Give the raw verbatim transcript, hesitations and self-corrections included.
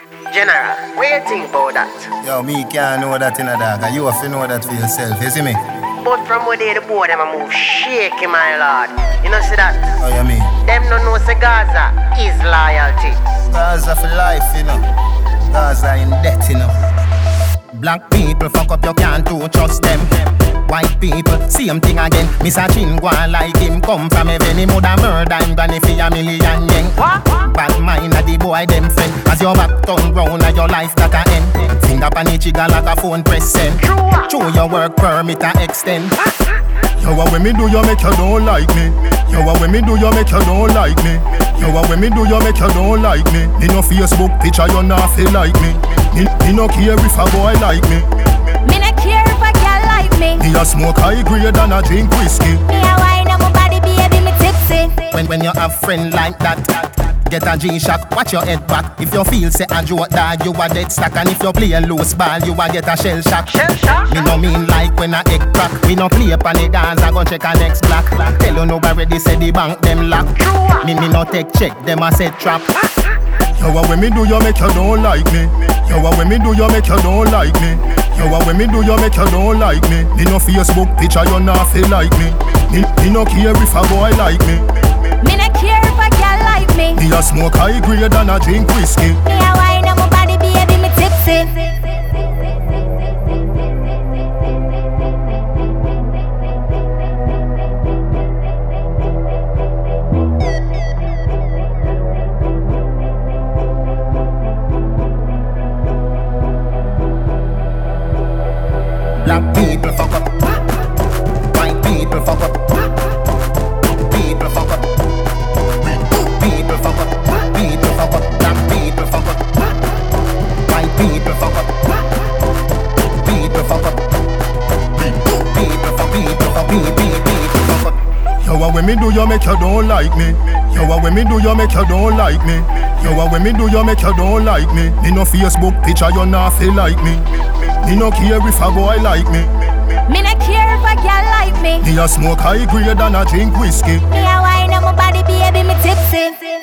General, what you think about that? Yo, me can't know that in a dog. You have to know that for yourself, you see me? But from where they the board, them a move shaky, my lord. You know see that? How you mean? Them no know say Gaza is loyalty. Gaza for life, you know. Gaza in debt, you know. Black people fuck up, you can't too trust them. White people, same thing again. Mister Chin go on like him. Come from heaven, him woulda murder him granny for a million yen. Bad mind a the boy them friend. As your back turn round and your life that a end. Finger pan the trigger like a phone press send. Show your work permit a extend. Yo, what when me do you make you don't like me? Yo, what when me do you make you don't like me? Yo, what when me do you make you don't like me? Me no Facebook picture you not feel like me. Me, me no care if a boy like me. Me no care if a girl like me. Me a smoke high grade and a drink whiskey. Me a wine on my body, baby, me tipsy. When when you have friend like that, get a G-Shock, watch your head back. If you feel say a joke dog, you a dead stack. And if you play a loose ball, you a get a shell shock. Shell shock? Me no mean like when a egg crack. We no play upon the dance, I gon' check a next black. Tell you nobody say the bank them lock. Me me no take check, them a set trap. Yo, what when me do you make you don't like me? Yo, what when me do you make you don't like me? Yo, what when me do you make you don't like me? Me no Facebook picture you not feel like me. Me, me no care if a boy like me. Me no care if a girl like me. Me a smoke high grade and a drink whiskey. Me a wine on my body, baby, me tipsy. Black people fuck up. White people fuck up. People fuck up. People fuck up. People fuck up. Black people fuck up. White people fuck up. People fuck up. People fuck people fuck people people fuck up. Yo, what when me do you make you don't like me? Yo, what when me do you make you don't like me? Yo, what when me do you make you don't like me? Me no Facebook picture you not feel like me. Me no care if a boy like me. Me no care if a girl like me. Me a smoke high grade and a drink whiskey. Me a wine on my body, baby, me tipsy.